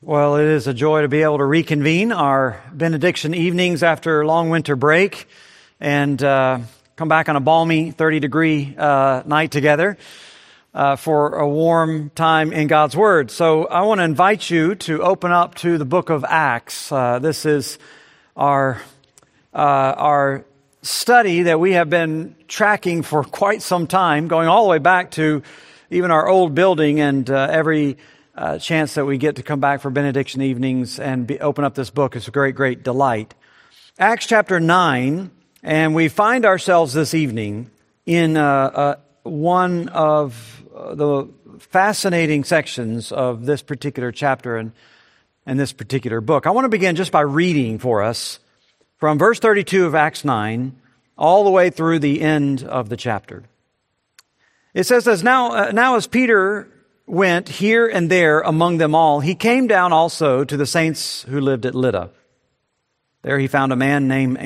Well, it is a joy to be able to reconvene our benediction evenings after a long winter break and come back on a balmy 30-degree night together for a warm time in God's Word. So I want to invite you to open up to the book of Acts. This is our study that we have been tracking for quite some time, going all the way back to even our old building, and every chance that we get to come back for benediction evenings and open up this book is a great, great delight. Acts chapter 9, and we find ourselves this evening in one of the fascinating sections of this particular chapter and this particular book. I want to begin just by reading for us from verse 32 of Acts 9 all the way through the end of the chapter. It says, now as Peter went here and there among them all, he came down also to the saints who lived at Lydda. There he found a man named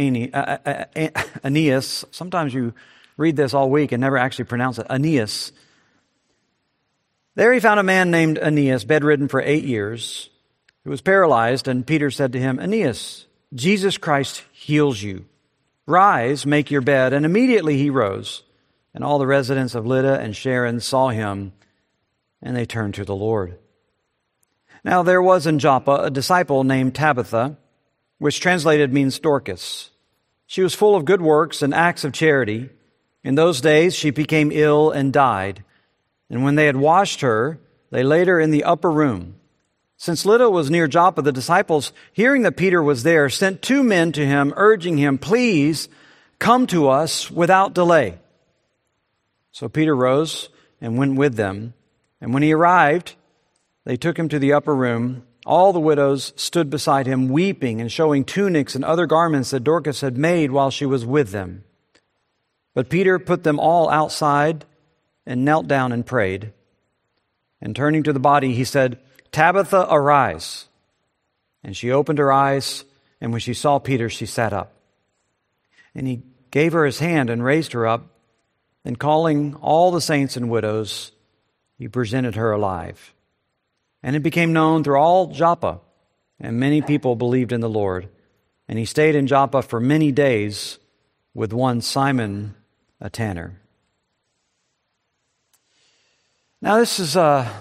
Aeneas. Sometimes you read this all week and never actually pronounce it. Aeneas. There he found a man named Aeneas, bedridden for 8 years, who was paralyzed, and Peter said to him, Aeneas, Jesus Christ heals you. Rise, make your bed. And immediately he rose, and all the residents of Lydda and Sharon saw him, and they turned to the Lord. Now there was in Joppa a disciple named Tabitha, which translated means Dorcas. She was full of good works and acts of charity. In those days she became ill and died. And when they had washed her, they laid her in the upper room. Since Lydda was near Joppa, the disciples, hearing that Peter was there, sent 2 men to him, urging him, please come to us without delay. So Peter rose and went with them. And when he arrived, they took him to the upper room. All the widows stood beside him, weeping and showing tunics and other garments that Dorcas had made while she was with them. But Peter put them all outside and knelt down and prayed. And turning to the body, he said, Tabitha, arise. And she opened her eyes, and when she saw Peter, she sat up. And he gave her his hand and raised her up. Then calling all the saints and widows, he presented her alive. And it became known through all Joppa, and many people believed in the Lord. And he stayed in Joppa for many days with one Simon, a tanner. Now this is,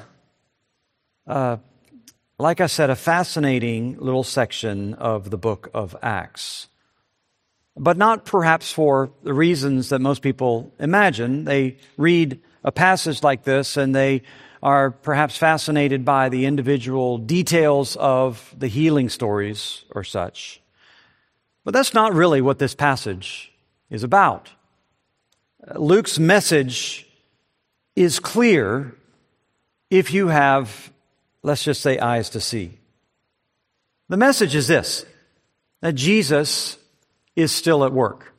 like I said, a fascinating little section of the book of Acts. But not perhaps for the reasons that most people imagine. They read a passage like this and they are perhaps fascinated by the individual details of the healing stories or such. But that's not really what this passage is about. Luke's message is clear if you have, let's just say, eyes to see. The message is this, that Jesus is still at work.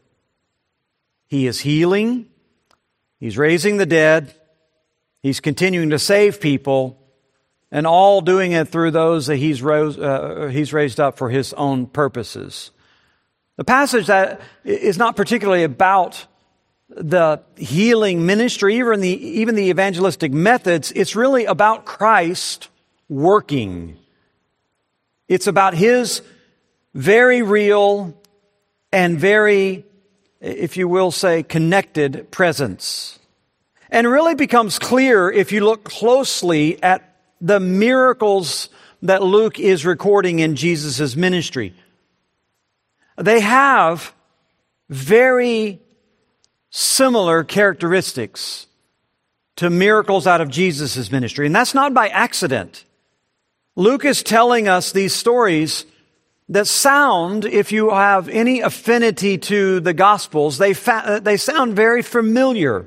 He is healing. He's raising the dead. He's continuing to save people, and all doing it through those that He's raised up for His own purposes. The passage that is not particularly about the healing ministry, even the evangelistic methods. It's really about Christ working. It's about His very real and very, if you will say, connected presence. And it really becomes clear if you look closely at the miracles that Luke is recording in Jesus' ministry. They have very similar characteristics to miracles out of Jesus' ministry. And that's not by accident. Luke is telling us these stories that sound, if you have any affinity to the Gospels, they sound very familiar.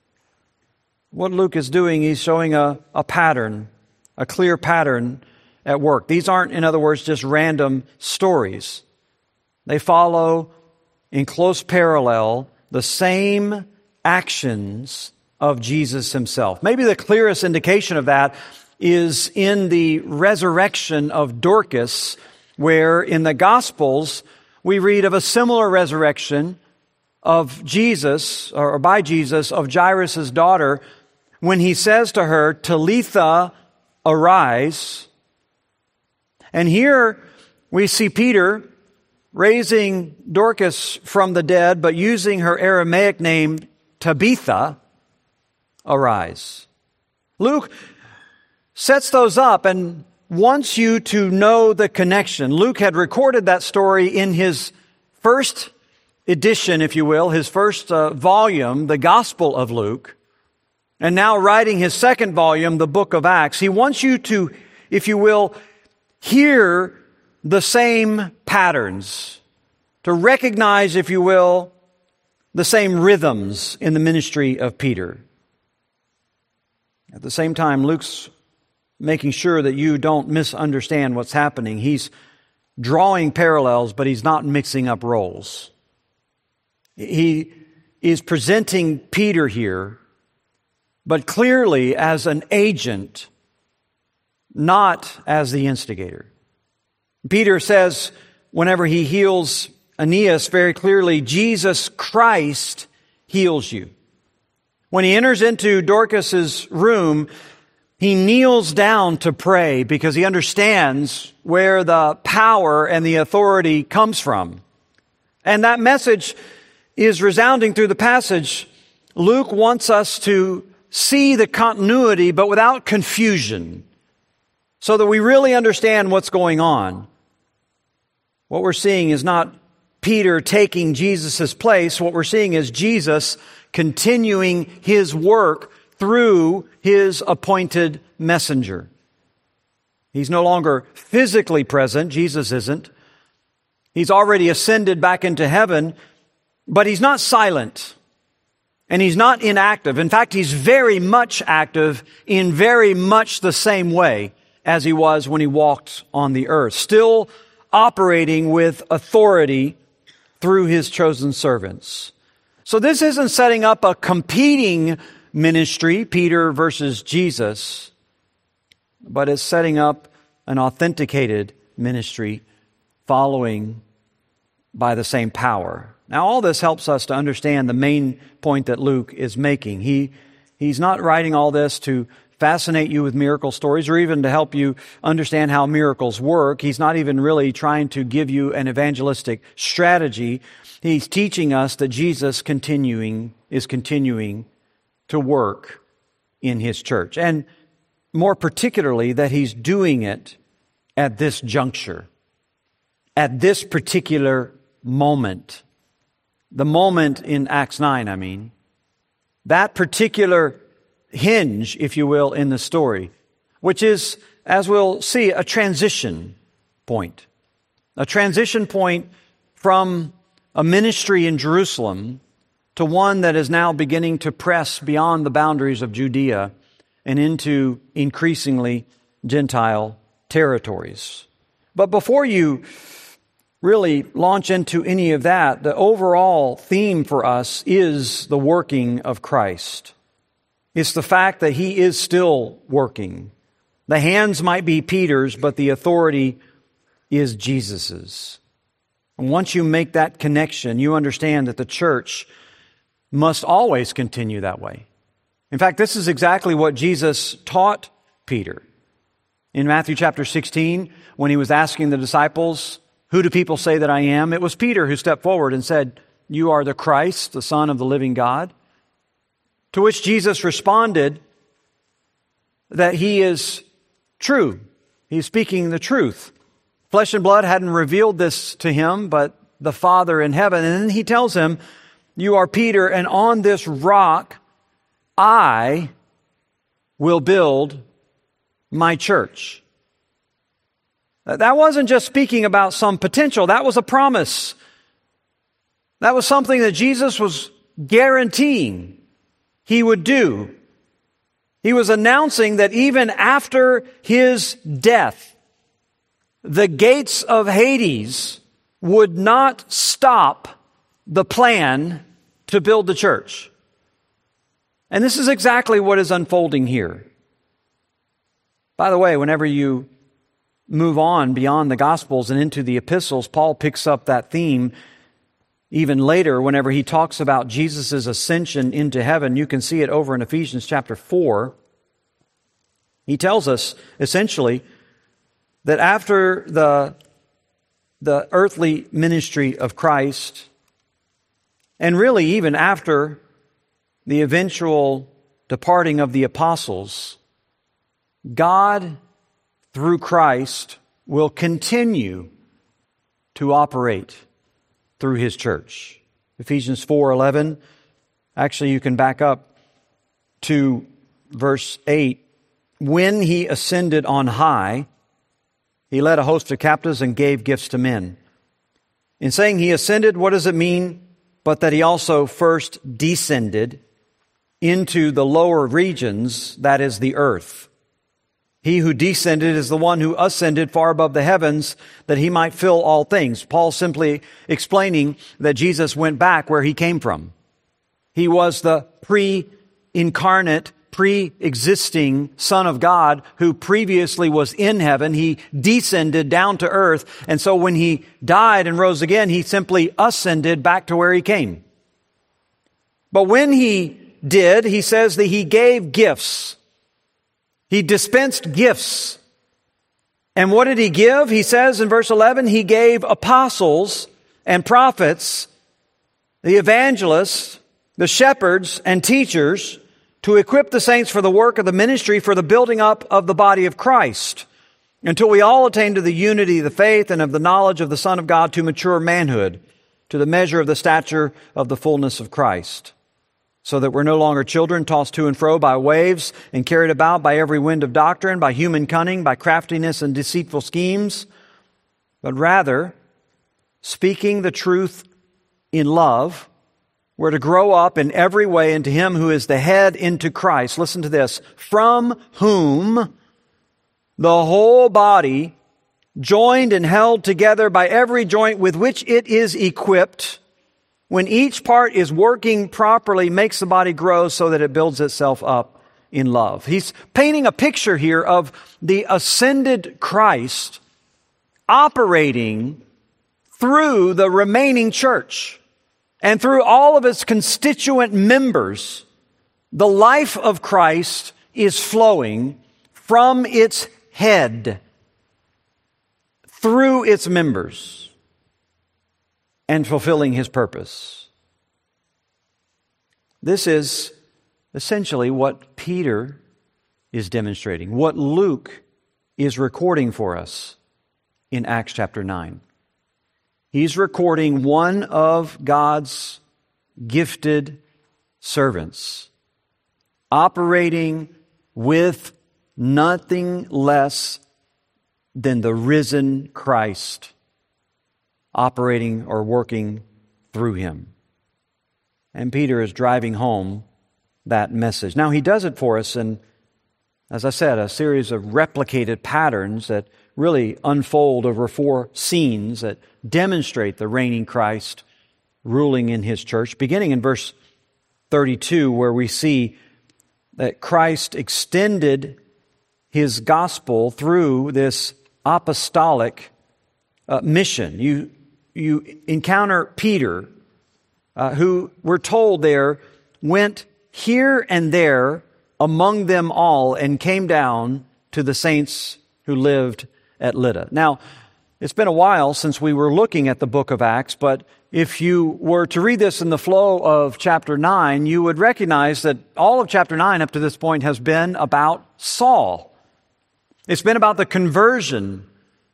What Luke is doing, he's showing a pattern, a clear pattern at work. These aren't, in other words, just random stories. They follow in close parallel the same actions of Jesus Himself. Maybe the clearest indication of that is in the resurrection of Dorcas, where in the Gospels we read of a similar resurrection of Jesus, or by Jesus, of Jairus' daughter, when He says to her, Talitha, arise, And here we see Peter raising Dorcas from the dead, but using her Aramaic name Tabitha, arise. Luke sets those up and wants you to know the connection. Luke had recorded that story in his first edition, if you will, his first volume, the Gospel of Luke. And now writing his second volume, the book of Acts, he wants you to, if you will, hear the same patterns, to recognize, if you will, the same rhythms in the ministry of Peter. At the same time, Luke's making sure that you don't misunderstand what's happening. He's drawing parallels, but he's not mixing up roles. He is presenting Peter here, but clearly as an agent, not as the instigator. Peter says, whenever he heals Aeneas, very clearly, Jesus Christ heals you. When he enters into Dorcas's room, he kneels down to pray because he understands where the power and the authority comes from. And that message is resounding through the passage. Luke wants us to see the continuity, but without confusion, so that we really understand what's going on. What we're seeing is not Peter taking Jesus' place. What we're seeing is Jesus continuing his work through his appointed messenger. He's no longer physically present. Jesus isn't. He's already ascended back into heaven, but he's not silent and he's not inactive. In fact, he's very much active in very much the same way as he was when he walked on the earth, still operating with authority through his chosen servants. So this isn't setting up a competing ministry, Peter versus Jesus, but it's setting up an authenticated ministry following by the same power. Now, all this helps us to understand the main point that Luke is making. He's not writing all this to fascinate you with miracle stories or even to help you understand how miracles work. He's not even really trying to give you an evangelistic strategy. He's teaching us that Jesus is continuing to work in his church. And more particularly, that he's doing it at this juncture, at this particular moment. The moment in Acts 9, I mean. That particular hinge, if you will, in the story, which is, as we'll see, a transition point. A transition point from a ministry in Jerusalem to one that is now beginning to press beyond the boundaries of Judea and into increasingly Gentile territories. But before you really launch into any of that, the overall theme for us is the working of Christ. It's the fact that he is still working. The hands might be Peter's, but the authority is Jesus's. And once you make that connection, you understand that the church must always continue that way. In fact, this is exactly what Jesus taught Peter. In Matthew chapter 16, when he was asking the disciples, "Who do people say that I am?" It was Peter who stepped forward and said, "You are the Christ, the Son of the living God." To which Jesus responded that he is true. He's speaking the truth. Flesh and blood hadn't revealed this to him, but the Father in heaven. And then he tells him, "You are Peter, and on this rock I will build my church." That wasn't just speaking about some potential. That was a promise. That was something that Jesus was guaranteeing he would do. He was announcing that even after his death, the gates of Hades would not stop the plan to build the church. And this is exactly what is unfolding here. By the way, whenever you move on beyond the Gospels and into the epistles, Paul picks up that theme even later whenever he talks about Jesus' ascension into heaven. You can see it over in Ephesians chapter 4. He tells us essentially that after the earthly ministry of Christ, and really even after the eventual departing of the apostles, God, through Christ, will continue to operate through His church. Ephesians 4:11. Actually, you can back up to verse 8. When He ascended on high, He led a host of captives and gave gifts to men. In saying He ascended, what does it mean? But that He also first descended into the lower regions, that is the earth. He who descended is the one who ascended far above the heavens, that He might fill all things. Paul simply explaining that Jesus went back where He came from. He was the pre-incarnate, pre-existing Son of God who previously was in heaven. He descended down to earth. And so when He died and rose again, He simply ascended back to where He came. But when He did, He says that He gave gifts. He dispensed gifts. And what did He give? He says in verse 11, He gave apostles and prophets, the evangelists, the shepherds and teachers, to equip the saints for the work of the ministry, for the building up of the body of Christ, until we all attain to the unity of the faith and of the knowledge of the Son of God, to mature manhood, to the measure of the stature of the fullness of Christ, so that we're no longer children tossed to and fro by waves and carried about by every wind of doctrine, by human cunning, by craftiness and deceitful schemes, but rather, speaking the truth in love, we're to grow up in every way into Him who is the head, into Christ. Listen to this. From whom the whole body, joined and held together by every joint with which it is equipped, when each part is working properly, makes the body grow so that it builds itself up in love. He's painting a picture here of the ascended Christ operating through the remaining church. And through all of its constituent members, the life of Christ is flowing from its head through its members and fulfilling His purpose. This is essentially what Peter is demonstrating, what Luke is recording for us in Acts chapter 9. He's recording one of God's gifted servants operating with nothing less than the risen Christ operating or working through Him. And Peter is driving home that message. Now, he does it for us in, as I said, a series of replicated patterns that really unfold over 4 scenes that demonstrate the reigning Christ ruling in His church, beginning in verse 32, where we see that Christ extended His gospel through this apostolic mission. You encounter Peter, who we're told there went here and there among them all and came down to the saints who lived at Lydda. Now, it's been a while since we were looking at the book of Acts, but if you were to read this in the flow of chapter 9, you would recognize that all of chapter 9 up to this point has been about Saul. It's been about the conversion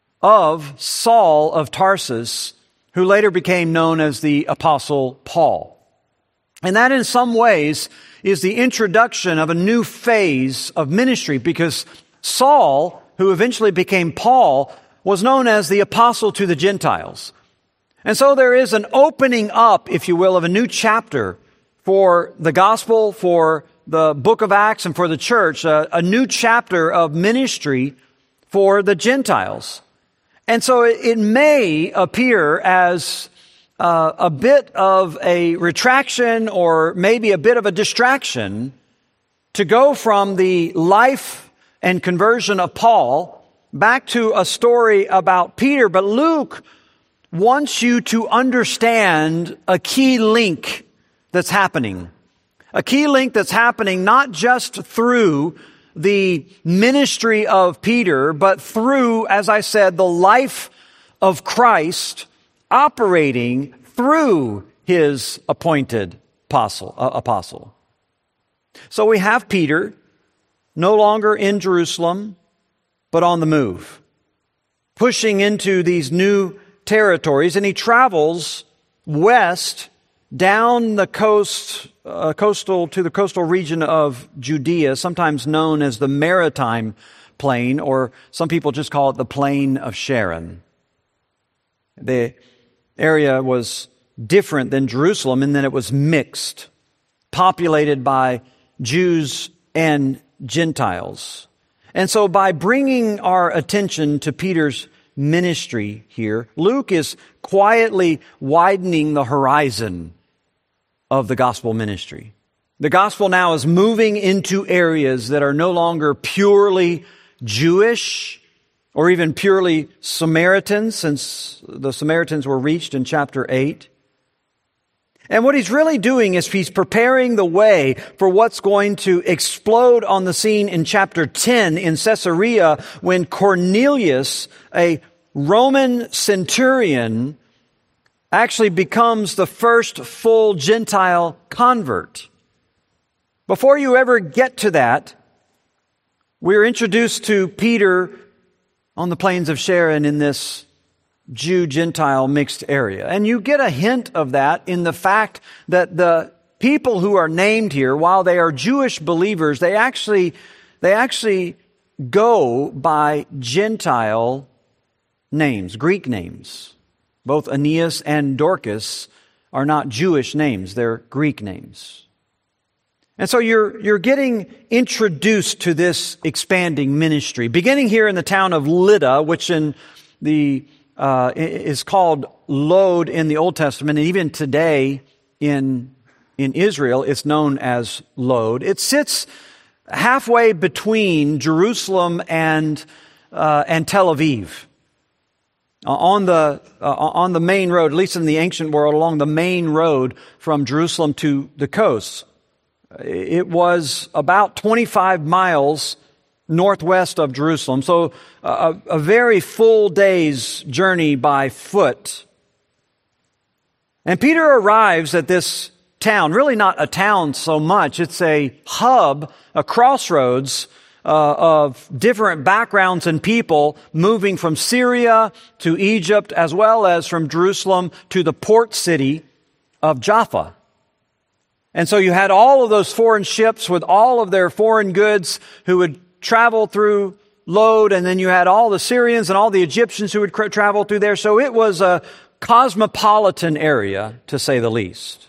of Saul of Tarsus, who later became known as the Apostle Paul. And that in some ways is the introduction of a new phase of ministry, because Saul, who eventually became Paul, was known as the apostle to the Gentiles. And so there is an opening up, if you will, of a new chapter for the gospel, for the book of Acts, and for the church, a new chapter of ministry for the Gentiles. And so it may appear as a bit of a retraction or maybe a bit of a distraction to go from the life and conversion of Paul back to a story about Peter. But Luke wants you to understand a key link that's happening. A key link that's happening not just through the ministry of Peter, but through, as I said, the life of Christ operating through his appointed apostle. So we have Peter, no longer in Jerusalem, but on the move, pushing into these new territories, and he travels west down the coastal region of Judea, sometimes known as the Maritime Plain, or some people just call it the Plain of Sharon. The area was different than Jerusalem in that it was mixed, populated by Jews and Gentiles. And so by bringing our attention to Peter's ministry here, Luke is quietly widening the horizon of the gospel ministry. The gospel now is moving into areas that are no longer purely Jewish or even purely Samaritan, since the Samaritans were reached in chapter 8. And what he's really doing is he's preparing the way for what's going to explode on the scene in chapter 10 in Caesarea, when Cornelius, a Roman centurion, actually becomes the first full Gentile convert. Before you ever get to that, we're introduced to Peter on the plains of Sharon in this Jew-Gentile mixed area. And you get a hint of that in the fact that the people who are named here, while they are Jewish believers, they actually go by Gentile names, Greek names. Both Aeneas and Dorcas are not Jewish names, they're Greek names. And so you're getting introduced to this expanding ministry, beginning here in the town of Lydda, which is called Lod in the Old Testament, and even today in Israel, it's known as Lod. It sits halfway between Jerusalem and Tel Aviv. On the main road, at least in the ancient world, along the main road from Jerusalem to the coast. It was about 25 miles northwest of Jerusalem, so a very full day's journey by foot. And Peter arrives at this town, really not a town so much, it's a hub, a crossroads of different backgrounds and people moving from Syria to Egypt, as well as from Jerusalem to the port city of Jaffa. And so you had all of those foreign ships with all of their foreign goods who would travel through Lod, and then you had all the Syrians and all the Egyptians who would travel through there. So it was a cosmopolitan area, to say the least.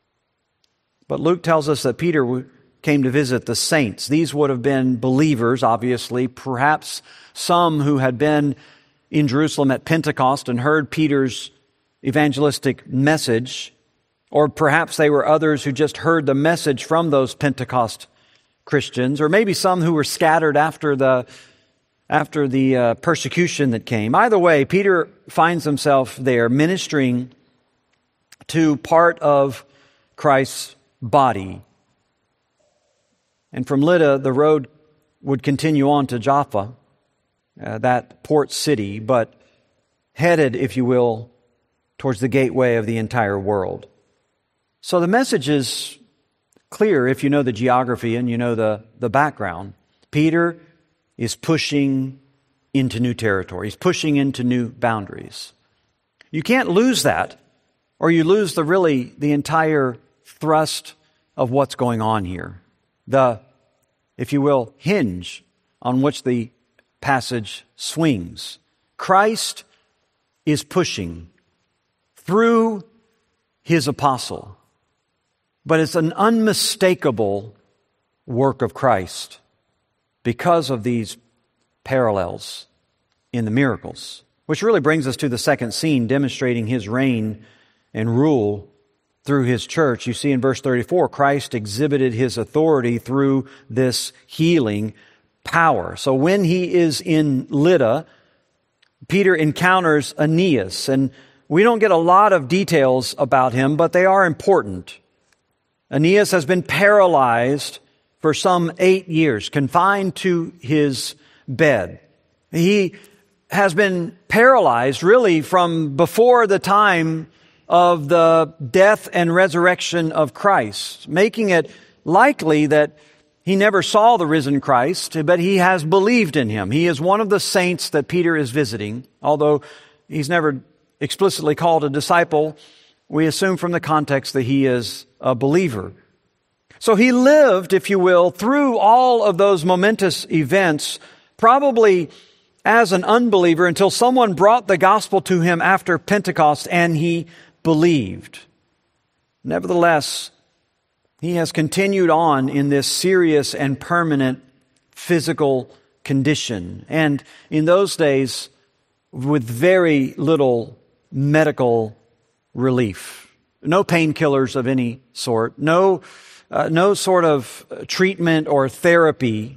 But Luke tells us that Peter came to visit the saints. These would have been believers, obviously, perhaps some who had been in Jerusalem at Pentecost and heard Peter's evangelistic message, or perhaps they were others who just heard the message from those Pentecost Christians, or maybe some who were scattered after the persecution that came. Either way, Peter finds himself there ministering to part of Christ's body. And from Lydda, the road would continue on to Jaffa, that port city, but headed, if you will, towards the gateway of the entire world. So the message is clear if you know the geography and you know the background. Peter is pushing into new territory. He's pushing into new boundaries. You can't lose that, or you lose the entire thrust of what's going on here. The, if you will, hinge on which the passage swings. Christ is pushing through his apostle. But it's an unmistakable work of Christ because of these parallels in the miracles, which really brings us to the second scene demonstrating his reign and rule through his church. You see in verse 34, Christ exhibited his authority through this healing power. So when he is in Lydda, Peter encounters Aeneas, and we don't get a lot of details about him, but they are important. Aeneas has been paralyzed for some 8 years, confined to his bed. He has been paralyzed really from before the time of the death and resurrection of Christ, making it likely that he never saw the risen Christ, but he has believed in him. He is one of the saints that Peter is visiting, although he's never explicitly called a disciple. We assume from the context that he is a believer. So he lived, if you will, through all of those momentous events, probably as an unbeliever until someone brought the gospel to him after Pentecost and he believed. Nevertheless, he has continued on in this serious and permanent physical condition. And in those days, with very little medical relief. No painkillers of any sort. No sort of treatment or therapy.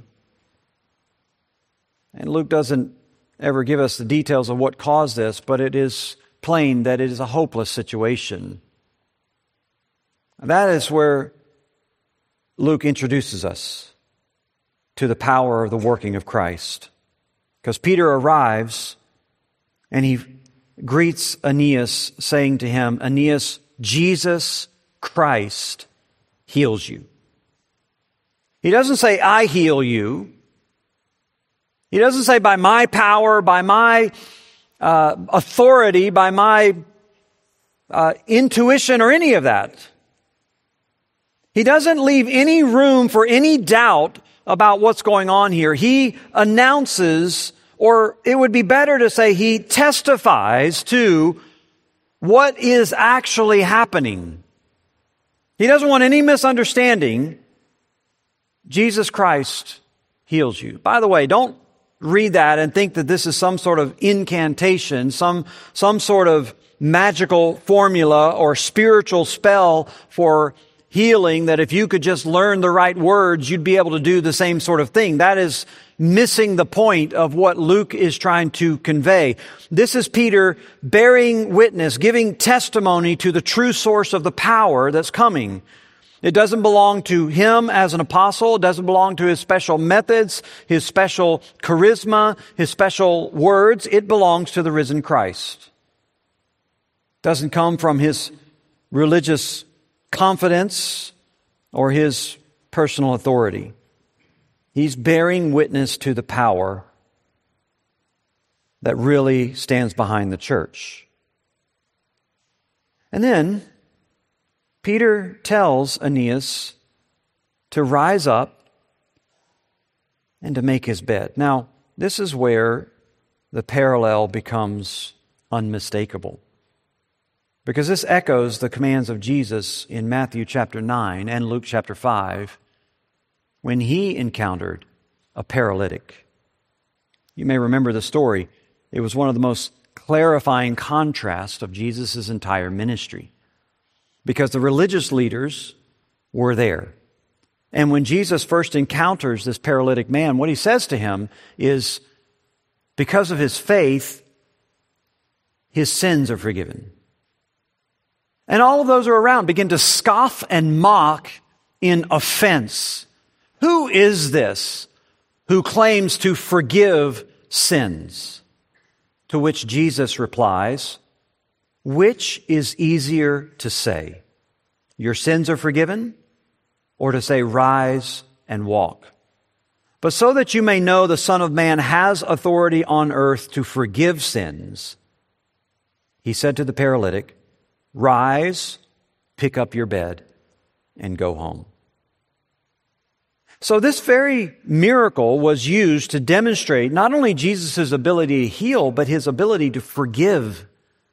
And Luke doesn't ever give us the details of what caused this, but it is plain that it is a hopeless situation. That is where Luke introduces us to the power of the working of Christ. Because Peter arrives and he greets Aeneas, saying to him, "Aeneas, Jesus Christ heals you." He doesn't say, "I heal you." He doesn't say, "by my power, by my authority, by my intuition," or any of that. He doesn't leave any room for any doubt about what's going on here. He announces, or it would be better to say he testifies to what is actually happening. He doesn't want any misunderstanding. Jesus Christ heals you. By the way, don't read that and think that this is some sort of incantation, some sort of magical formula or spiritual spell for healing, that if you could just learn the right words, you'd be able to do the same sort of thing. That is missing the point of what Luke is trying to convey. This is Peter bearing witness, giving testimony to the true source of the power that's coming. It doesn't belong to him as an apostle. It doesn't belong to his special methods, his special charisma, his special words. It belongs to the risen Christ. It doesn't come from his religious confidence or his personal authority. He's bearing witness to the power that really stands behind the church. And then Peter tells Aeneas to rise up and to make his bed. Now, this is where the parallel becomes unmistakable, because this echoes the commands of Jesus in Matthew chapter 9 and Luke chapter 5 when he encountered a paralytic. You may remember the story. It was one of the most clarifying contrasts of Jesus' entire ministry, because the religious leaders were there. And when Jesus first encounters this paralytic man, what he says to him is, because of his faith, his sins are forgiven. And all of those who are around begin to scoff and mock in offense. Who is this who claims to forgive sins? To which Jesus replies, which is easier to say, your sins are forgiven, or to say, rise and walk? But so that you may know the Son of Man has authority on earth to forgive sins, he said to the paralytic, rise, pick up your bed, and go home. So this very miracle was used to demonstrate not only Jesus' ability to heal, but his ability to forgive.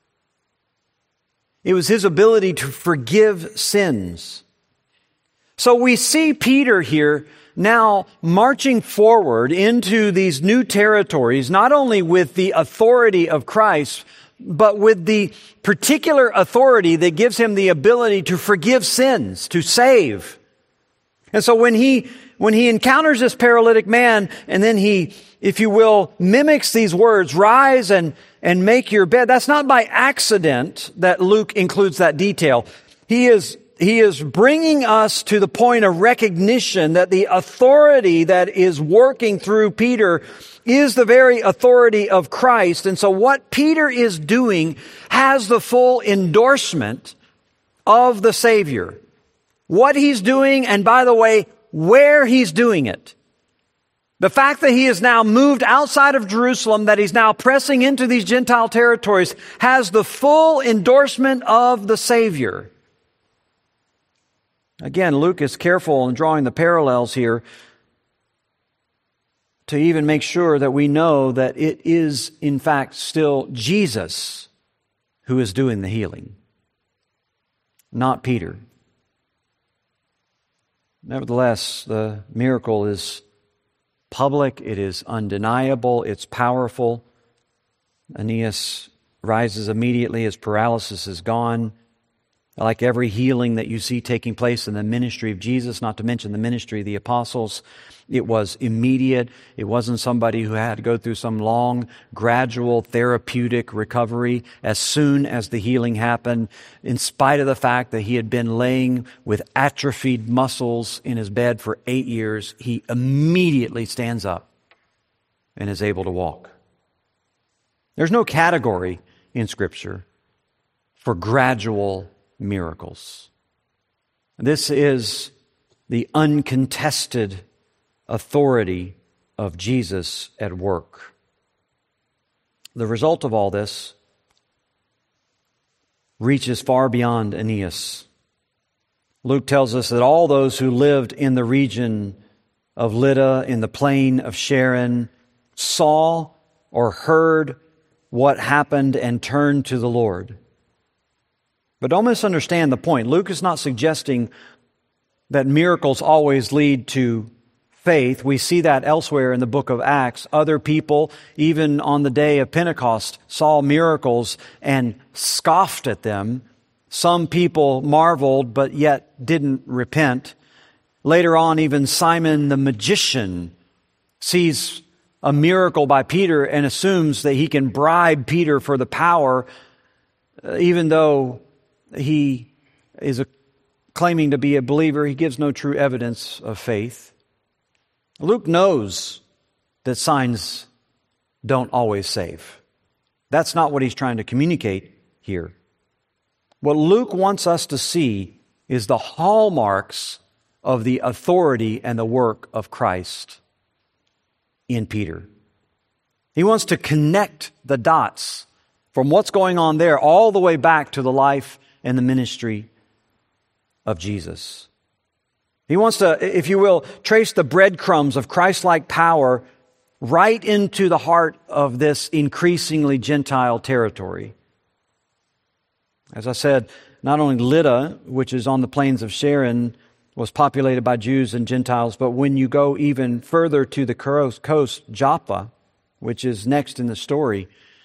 It was his ability to forgive sins. So we see Peter here now marching forward into these new territories, not only with the authority of Christ, but with the particular authority that gives him the ability to forgive sins, to save. And so when he encounters this paralytic man, and then he, if you will, mimics these words, rise and make your bed, that's not by accident that Luke includes that detail. He is he is bringing us to the point of recognition that the authority that is working through Peter is the very authority of Christ. And so what Peter is doing has the full endorsement of the Savior. What he's doing, and by the way, where he's doing it. The fact that he is now moved outside of Jerusalem, that he's now pressing into these Gentile territories, has the full endorsement of the Savior. Again, Luke is careful in drawing the parallels here to even make sure that we know that it is, in fact, still Jesus who is doing the healing, not Peter. Nevertheless, the miracle is public, it is undeniable, it's powerful. Aeneas rises immediately, his paralysis is gone. Like every healing that you see taking place in the ministry of Jesus, not to mention the ministry of the apostles, it was immediate. It wasn't somebody who had to go through some long, gradual, therapeutic recovery as soon as the healing happened, in spite of the fact that he had been laying with atrophied muscles in his bed for 8 years. He immediately stands up and is able to walk. There's no category in Scripture for gradual miracles. This is the uncontested authority of Jesus at work. The result of all this reaches far beyond Aeneas. Luke tells us that all those who lived in the region of Lydda, in the plain of Sharon, saw or heard what happened and turned to the Lord. But don't misunderstand the point. Luke is not suggesting that miracles always lead to faith. We see that elsewhere in the book of Acts. Other people, even on the day of Pentecost, saw miracles and scoffed at them. Some people marveled, but yet didn't repent. Later on, even Simon the magician sees a miracle by Peter and assumes that he can bribe Peter for the power, even though he is claiming to be a believer. He gives no true evidence of faith. Luke knows that signs don't always save. That's not what he's trying to communicate here. What Luke wants us to see is the hallmarks of the authority and the work of Christ in Peter. He wants to connect the dots from what's going on there all the way back to the life and the ministry of Jesus. He wants to, if you will, trace the breadcrumbs of Christ-like power right into the heart of this increasingly Gentile territory. As I said, not only Lydda, which is on the plains of Sharon, was populated by Jews and Gentiles, but when you go even further to the coast, Joppa, which is next in the story,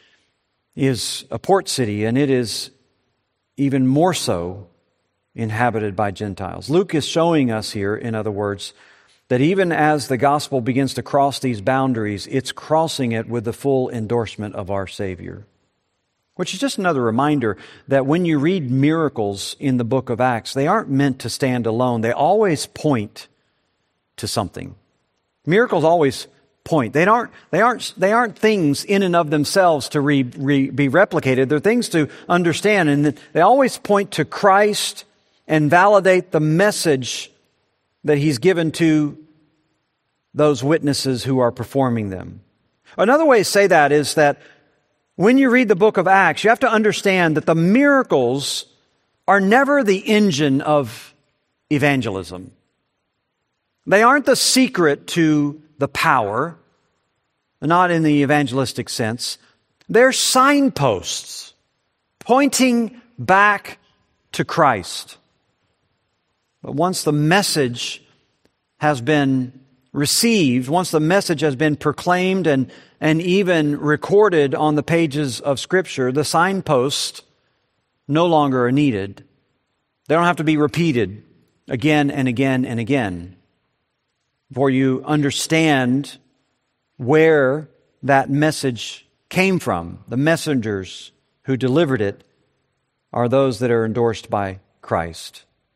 is a port city, and it is even more so inhabited by Gentiles. Luke is showing us here, in other words, that even as the gospel begins to cross these boundaries, it's crossing it with the full endorsement of our Savior. Which is just another reminder that when you read miracles in the book of Acts, they aren't meant to stand alone. They always point to something. Miracles always point. They aren't things in and of themselves to be replicated. They're things to understand, and they always point to Christ and validate the message that He's given to those witnesses who are performing them. Another way to say that is that when you read the book of Acts, you have to understand that the miracles are never the engine of evangelism. They aren't the secret to the power, not in the evangelistic sense. They're signposts pointing back to Christ. But once the message has been received, once the message has been proclaimed and even recorded on the pages of Scripture, the signposts no longer are needed. They don't have to be repeated again and again and again for you understand where that message came from. The messengers who delivered it are those that are endorsed by Christ.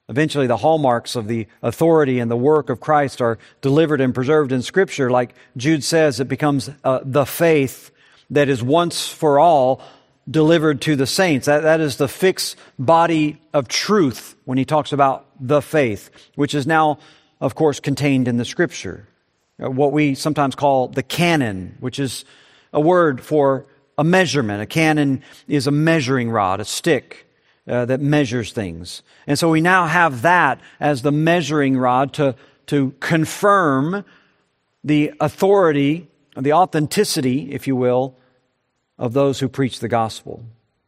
Eventually, the hallmarks of the authority and the work of Christ are delivered and preserved in Scripture. Like Jude says, it becomes the faith that is once for all delivered to the saints. That is the fixed body of truth when he talks about the faith, which is now, of course, contained in the Scripture. What we sometimes call the canon, which is a word for a measurement. A canon is a measuring rod, a stick that measures things. And so we now have that as the measuring rod to confirm the authority, the authenticity, if you will, of those who preach the gospel.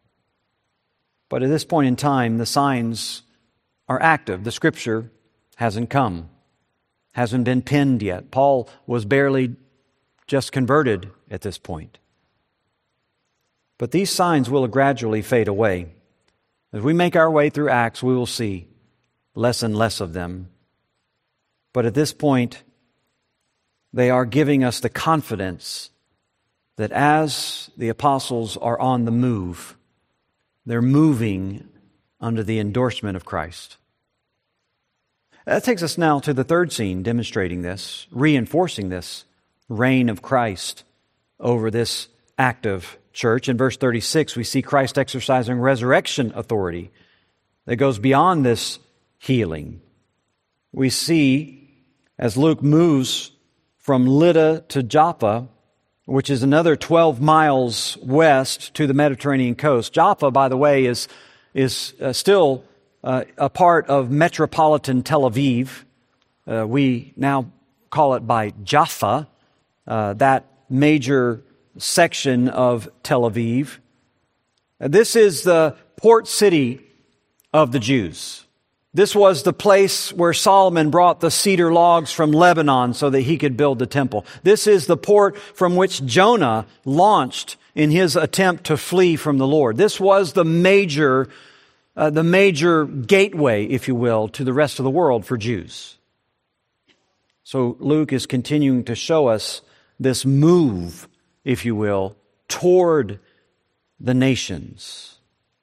But at this point in time, the signs are active. The Scripture hasn't come, hasn't been penned yet. Paul was barely just converted at this point. But these signs will gradually fade away. As we make our way through Acts, we will see less and less of them. But at this point, they are giving us the confidence that as the apostles are on the move, they're moving under the endorsement of Christ. That takes us now to the third scene demonstrating this, reinforcing this reign of Christ over this active church. In verse 36, we see Christ exercising resurrection authority that goes beyond this healing. We see, as Luke moves from Lydda to Joppa, which is another 12 miles west to the Mediterranean coast. Joppa, by the way, is still a part of metropolitan Tel Aviv. We now call it by Jaffa, that major section of Tel Aviv. This is the port city of the Jews. This was the place where Solomon brought the cedar logs from Lebanon so that he could build the temple. This is the port from which Jonah launched in his attempt to flee from the Lord. This was the major gateway, if you will, to the rest of the world for Jews. So Luke is continuing to show us this move, if you will, toward the nations.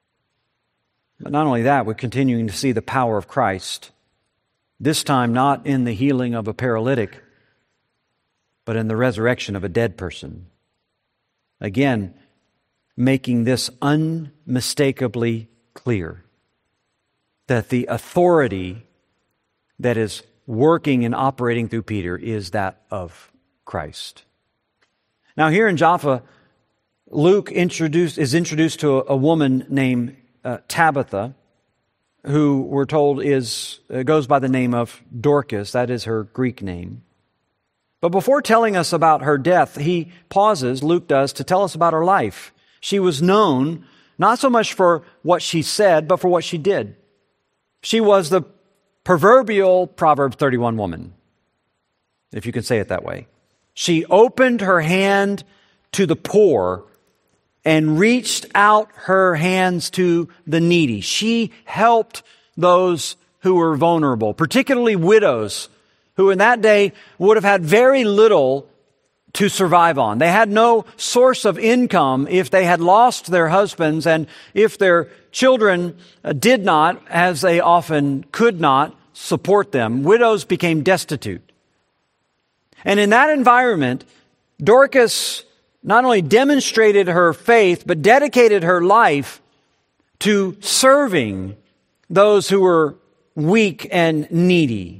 But not only that, we're continuing to see the power of Christ, this time not in the healing of a paralytic, but in the resurrection of a dead person. Again, making this unmistakably clear that the authority that is working and operating through Peter is that of Christ. Now here in Jaffa, Luke is introduced to a woman named Tabitha, who we're told goes by the name of Dorcas. That is her Greek name. But before telling us about her death, he pauses, Luke does, to tell us about her life. She was known not so much for what she said, but for what she did. She was the proverbial Proverbs 31 woman, if you can say it that way. She opened her hand to the poor and reached out her hands to the needy. She helped those who were vulnerable, particularly widows, who in that day would have had very little to survive on. They had no source of income if they had lost their husbands, and if their children did not, as they often could not, support them. Widows became destitute. And in that environment, Dorcas not only demonstrated her faith, but dedicated her life to serving those who were weak and needy.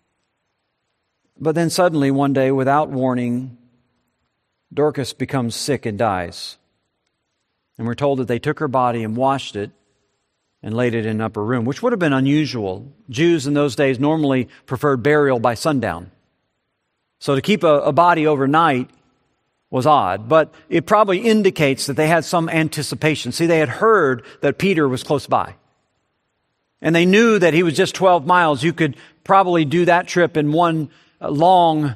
But then suddenly, one day, without warning, Dorcas becomes sick and dies. And we're told that they took her body and washed it and laid it in an upper room, which would have been unusual. Jews in those days normally preferred burial by sundown. So to keep a body overnight was odd, but it probably indicates that they had some anticipation. See, they had heard that Peter was close by. And they knew that he was just 12 miles. You could probably do that trip in one long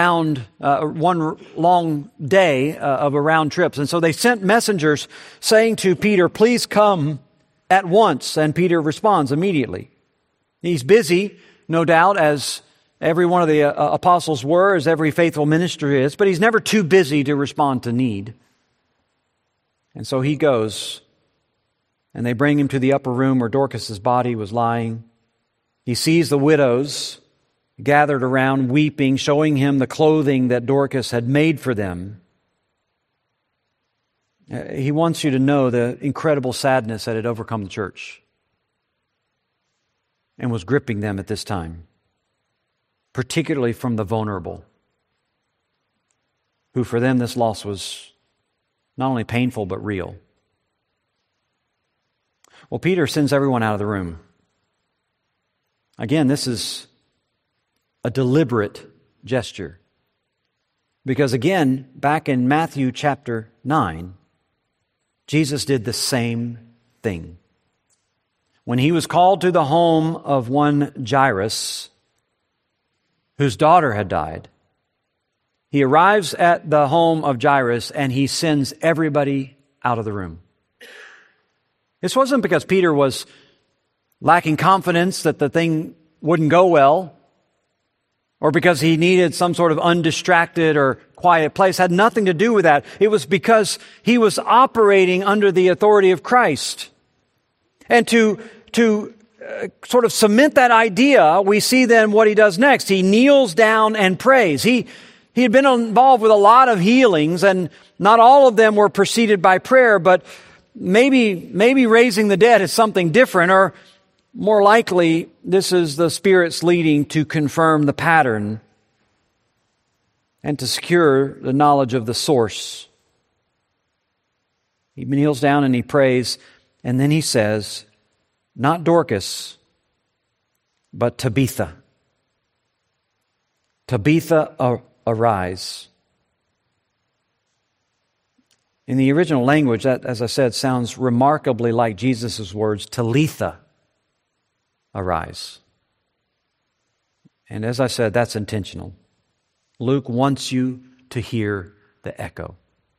day of a round trip. And so they sent messengers saying to Peter, "Please come at once." And Peter responds immediately. He's busy, no doubt, as every one of the apostles were, as every faithful minister is, but he's never too busy to respond to need. And so he goes, and they bring him to the upper room where Dorcas's body was lying. He sees the widows gathered around weeping, showing him the clothing that Dorcas had made for them. He wants you to know the incredible sadness that had overcome the church and was gripping them at this time, particularly from the vulnerable, who for them this loss was not only painful but real. Well, Peter sends everyone out of the room. Again, this is a deliberate gesture. Because again, back in Matthew chapter 9, Jesus did the same thing. When he was called to the home of one Jairus, whose daughter had died, he arrives at the home of Jairus and he sends everybody out of the room. This wasn't because Peter was lacking confidence that the thing wouldn't go well, or because he needed some sort of undistracted or quiet place. It had nothing to do with that. It was because he was operating under the authority of Christ. And to sort of cement that idea, we see then what he does next. He kneels down and prays. He had been involved with a lot of healings, and not all of them were preceded by prayer, but maybe raising the dead is something different, or more likely, this is the Spirit's leading to confirm the pattern and to secure the knowledge of the source. He kneels down and he prays, and then he says, not Dorcas, but Tabitha. Tabitha, arise. In the original language, that, as I said, sounds remarkably like Jesus' words, Talitha, arise. And as I said, that's intentional. Luke wants you to hear the echo.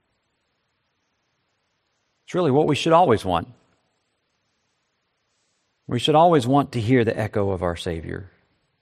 It's really what we should always want. We should always want to hear the echo of our Savior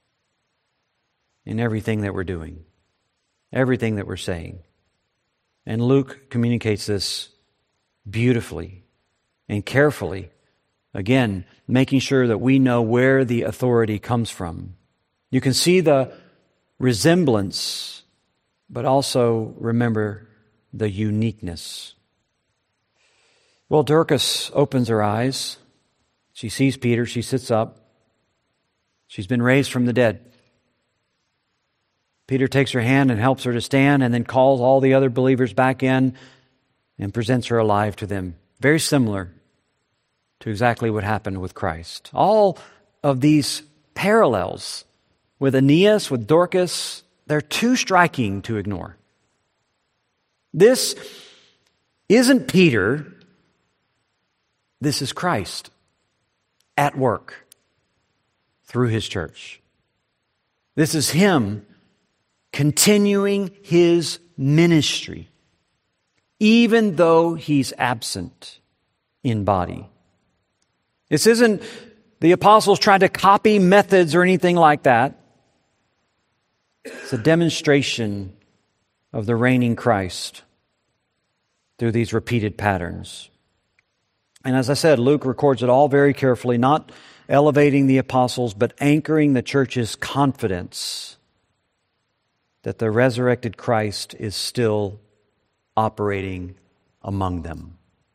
in everything that we're doing, everything that we're saying. And Luke communicates this beautifully and carefully. Again, making sure that we know where the authority comes from. You can see the resemblance, but also remember the uniqueness. Well, Dorcas opens her eyes. She sees Peter. She sits up. She's been raised from the dead. Peter takes her hand and helps her to stand, and then calls all the other believers back in and presents her alive to them. Very similar to exactly what happened with Christ. All of these parallels with Aeneas, with Dorcas, they're too striking to ignore. This isn't Peter. This is Christ at work through His church. This is Him continuing His ministry, even though He's absent in body. This isn't the apostles trying to copy methods or anything like that. It's a demonstration of the reigning Christ through these repeated patterns. And as I said, Luke records it all very carefully, not elevating the apostles, but anchoring the church's confidence that the resurrected Christ is still operating among them.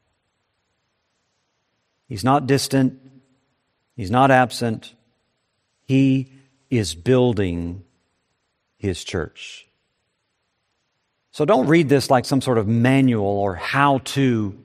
He's not distant. He's not absent. He is building His church. So don't read this like some sort of manual or how-to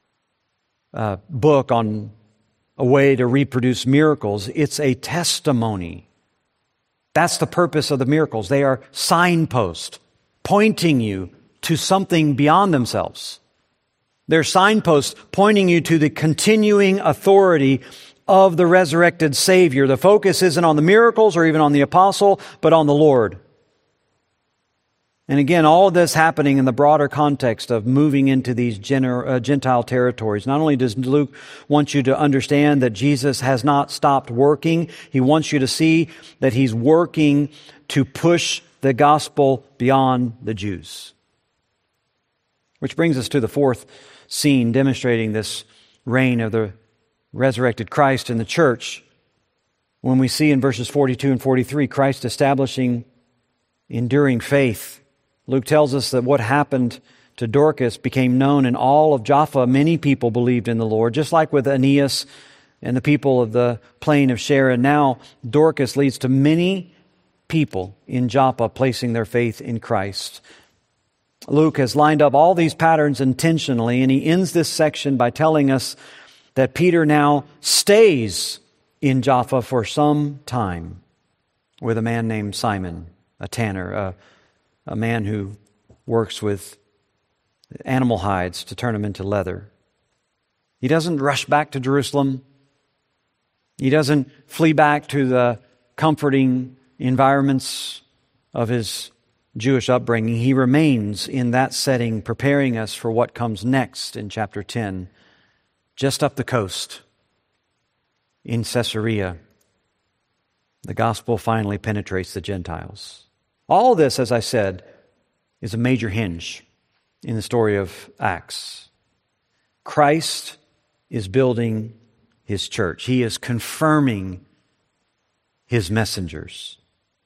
book on a way to reproduce miracles. It's a testimony. That's the purpose of the miracles. They are signposts pointing you to something beyond themselves. They're signposts pointing you to the continuing authority of the resurrected Savior. The focus isn't on the miracles or even on the apostle, but on the Lord. And again, all of this happening in the broader context of moving into these Gentile territories. Not only does Luke want you to understand that Jesus has not stopped working, he wants you to see that He's working to push the gospel beyond the Jews. Which brings us to the fourth scene demonstrating this reign of the resurrected Christ in the church. when we see in verses 42 and 43 Christ establishing enduring faith. Luke tells us that what happened to Dorcas became known in all of Jaffa. Many people believed in the Lord, just like with Aeneas and the people of the plain of Sharon. Now Dorcas leads to many people in Joppa placing their faith in Christ. Luke has lined up all these patterns intentionally, and he ends this section by telling us that Peter now stays in Joppa for some time with a man named Simon, a tanner, a man who works with animal hides to turn them into leather. He doesn't rush back to Jerusalem. He doesn't flee back to the comforting environments of his Jewish upbringing. He remains in that setting, preparing us for what comes next in chapter 10, just up the coast in Caesarea. The gospel finally penetrates the Gentiles. All this, as I said, is a major hinge in the story of Acts. Christ is building His church. He is confirming His messengers.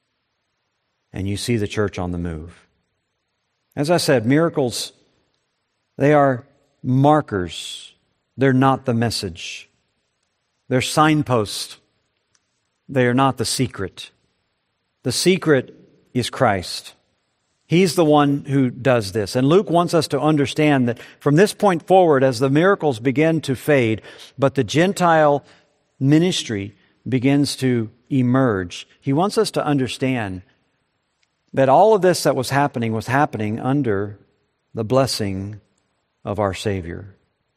And you see the church on the move. As I said, miracles, they are markers. They're not the message. They're signposts. They are not the secret. The secret is Christ. He's the one who does this. And Luke wants us to understand that from this point forward, as the miracles begin to fade, but the Gentile ministry begins to emerge, he wants us to understand that all of this that was happening under the blessing of our Savior.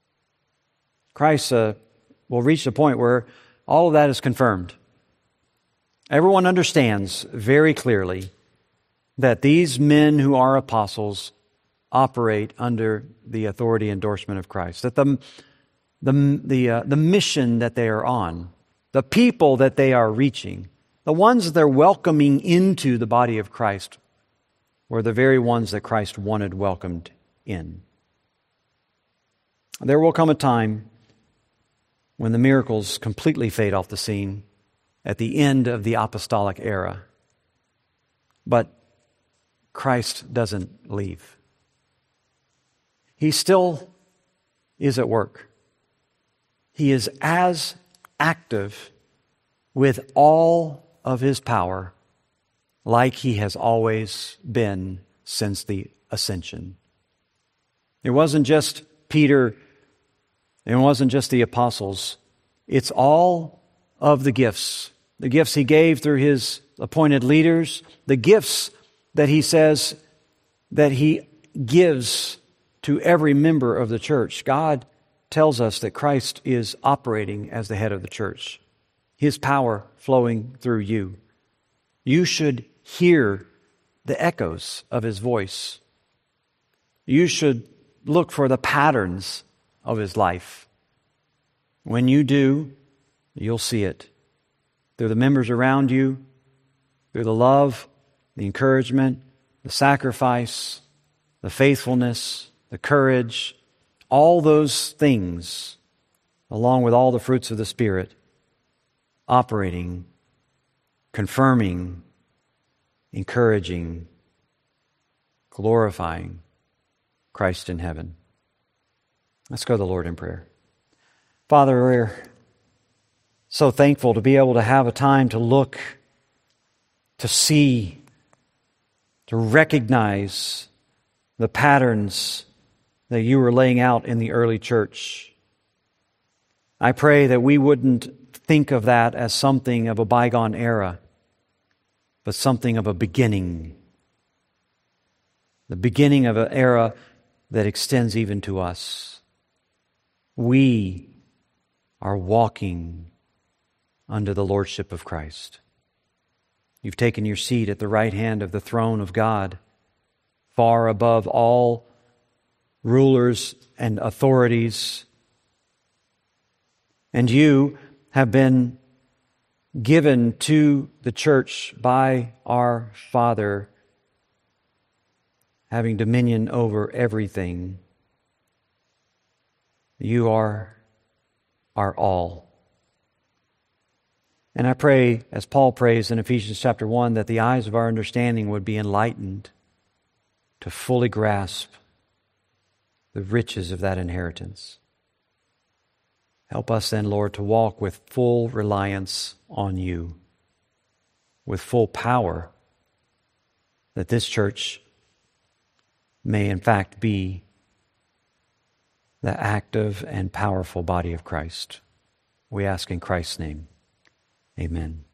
Christ will reach the point where all of that is confirmed. Everyone understands very clearly that these men who are apostles operate under the authority and endorsement of Christ. That the mission that they are on, the people that they are reaching, the ones that they're welcoming into the body of Christ were the very ones that Christ wanted welcomed in. There will come a time when the miracles completely fade off the scene at the end of the apostolic era. But Christ doesn't leave. He still is at work. He is as active with all of His power like He has always been since the ascension. It wasn't just Peter, it wasn't just the apostles. It's all of the gifts He gave through His appointed leaders, the gifts that He says that He gives to every member of the church. God tells us that Christ is operating as the head of the church. His power flowing through you. You should hear the echoes of His voice. You should look for the patterns of His life. When you do, you'll see it. Through the members around you, through the love, the encouragement, the sacrifice, the faithfulness, the courage, all those things, along with all the fruits of the Spirit, operating, confirming, encouraging, glorifying Christ in heaven. Let's go to the Lord in prayer. Father, we're so thankful to be able to have a time to look, to see, to recognize the patterns that You were laying out in the early church. I pray that we wouldn't think of that as something of a bygone era, but something of a beginning. The beginning of an era that extends even to us. We are walking under the lordship of Christ. You've taken Your seat at the right hand of the throne of God, far above all rulers and authorities. And You have been given to the church by our Father, having dominion over everything. You are our all. And I pray, as Paul prays in Ephesians chapter 1, that the eyes of our understanding would be enlightened to fully grasp the riches of that inheritance. Help us then, Lord, to walk with full reliance on you, with full power, that this church may in fact be the active and powerful body of Christ. We ask in Christ's name. Amen.